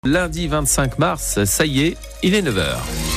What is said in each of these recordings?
Lundi 25 mars, ça y est, il est 9h.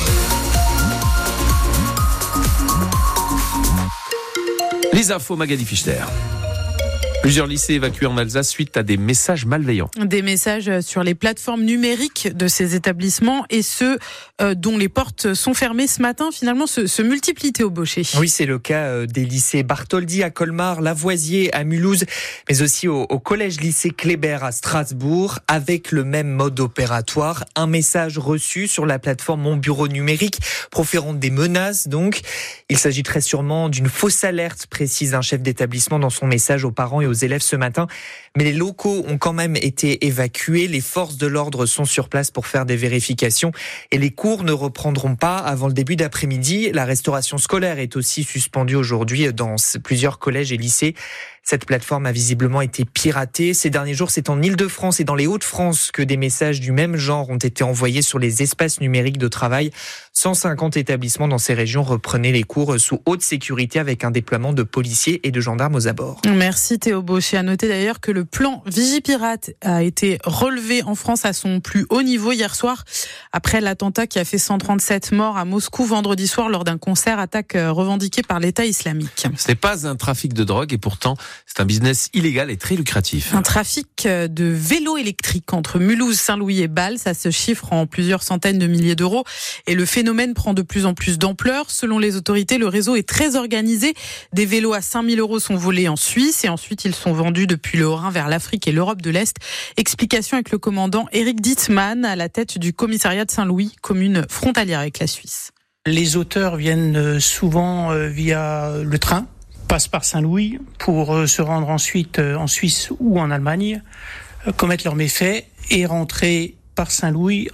Les infos, Magali Fichter. Plusieurs lycées évacués en Alsace suite à des messages malveillants. Des messages sur les plateformes numériques de ces établissements et ceux dont les portes sont fermées ce matin, finalement, se multiplient, Théo Baucher. Oui, c'est le cas des lycées Bartholdi à Colmar, Lavoisier à Mulhouse, mais aussi au collège-lycée Kléber à Strasbourg, avec le même mode opératoire. Un message reçu sur la plateforme Mon Bureau Numérique, proférant des menaces donc. Il s'agit très sûrement d'une fausse alerte, précise un chef d'établissement dans son message aux parents et aux élèves ce matin. Mais les locaux ont quand même été évacués. Les forces de l'ordre sont sur place pour faire des vérifications. Et les cours ne reprendront pas avant le début d'après-midi. La restauration scolaire est aussi suspendue aujourd'hui dans plusieurs collèges et lycées. Cette plateforme a visiblement été piratée. Ces derniers jours, c'est en Île-de-France et dans les Hauts-de-France que des messages du même genre ont été envoyés sur les espaces numériques de travail. 150 établissements dans ces régions reprenaient les cours sous haute sécurité avec un déploiement de policiers et de gendarmes aux abords. Merci Théo Baucher. À noter d'ailleurs que le plan Vigipirate a été relevé en France à son plus haut niveau hier soir après l'attentat qui a fait 137 morts à Moscou vendredi soir lors d'un concert, attaque revendiquée par l'État islamique. Ce n'est pas un trafic de drogue et pourtant c'est un business illégal et très lucratif. Un trafic de vélos électriques entre Mulhouse, Saint-Louis et Bâle, ça se chiffre en plusieurs centaines de milliers d'euros et le phénomène prend de plus en plus d'ampleur. Selon les autorités, le réseau est très organisé. Des vélos à 5 000 euros sont volés en Suisse et ensuite ils sont vendus depuis le Haut-Rhin vers l'Afrique et l'Europe de l'Est. Explication avec le commandant Éric Dittmann à la tête du commissariat de Saint-Louis, commune frontalière avec la Suisse. Les auteurs viennent souvent via le train, passent par Saint-Louis pour se rendre ensuite en Suisse ou en Allemagne, commettre leurs méfaits et rentrer par Saint-Louis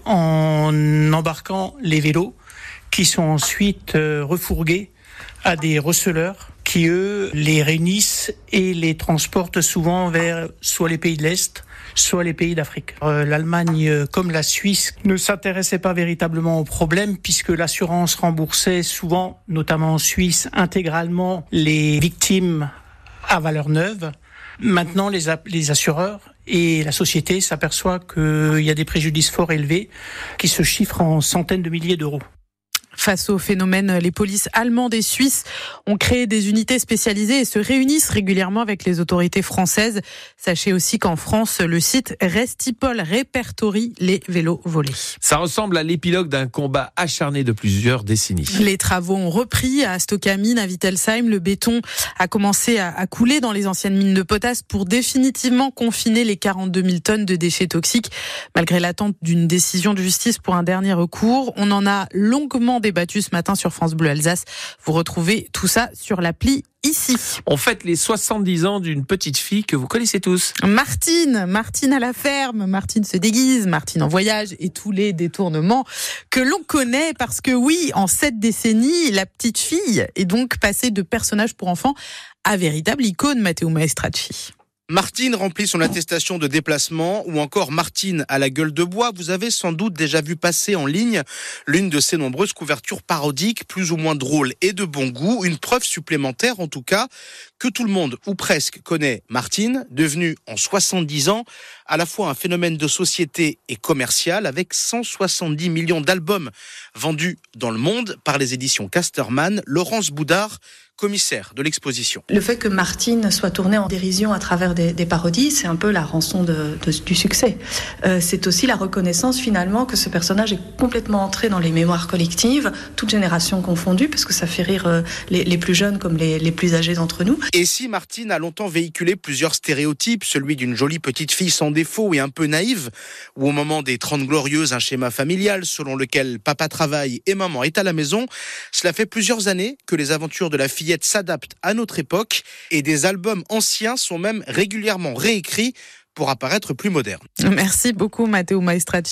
en embarquant les vélos qui sont ensuite refourgués à des receleurs qui, eux, les réunissent et les transportent souvent vers soit les pays de l'Est, soit les pays d'Afrique. L'Allemagne, comme la Suisse, ne s'intéressait pas véritablement au problème puisque l'assurance remboursait souvent, notamment en Suisse, intégralement les victimes à valeur neuve. Maintenant, les assureurs et la société s'aperçoivent qu'il y a des préjudices fort élevés qui se chiffrent en centaines de milliers d'euros. Face au phénomène, les polices allemandes et suisses ont créé des unités spécialisées et se réunissent régulièrement avec les autorités françaises. Sachez aussi qu'en France, le site Restipol répertorie les vélos volés. Ça ressemble à l'épilogue d'un combat acharné de plusieurs décennies. Les travaux ont repris à Stocamine, à Wittelsheim. Le béton a commencé à couler dans les anciennes mines de potasse pour définitivement confiner les 42 000 tonnes de déchets toxiques. Malgré l'attente d'une décision de justice pour un dernier recours, on en a longuement débattu ce matin sur France Bleu Alsace. Vous retrouvez tout ça sur l'appli ici. On fête les 70 ans d'une petite fille que vous connaissez tous. Martine à la ferme, Martine se déguise, Martine en voyage et tous les détournements que l'on connaît parce que oui, en 7 décennies, la petite fille est donc passée de personnage pour enfants à véritable icône, Matteo Maestracci. Martine remplit son attestation de déplacement ou encore Martine à la gueule de bois. Vous avez sans doute déjà vu passer en ligne l'une de ces nombreuses couvertures parodiques, plus ou moins drôles et de bon goût. Une preuve supplémentaire en tout cas que tout le monde ou presque connaît Martine, devenue en 70 ans à la fois un phénomène de société et commercial avec 170 millions d'albums vendus dans le monde par les éditions Casterman. Laurence Boudard, commissaire de l'exposition. Le fait que Martine soit tournée en dérision à travers des parodies, c'est un peu la rançon du succès. C'est aussi la reconnaissance finalement que ce personnage est complètement entré dans les mémoires collectives, toutes générations confondues, parce que ça fait rire les plus jeunes comme les plus âgés d'entre nous. Et si Martine a longtemps véhiculé plusieurs stéréotypes, celui d'une jolie petite fille sans défaut et un peu naïve, ou au moment des 30 glorieuses un schéma familial selon lequel papa travaille et maman est à la maison, cela fait plusieurs années que les aventures de la fillette s'adaptent à notre époque et des albums anciens sont même régulièrement réécrits pour apparaître plus modernes. Merci beaucoup Matteo Maestracci.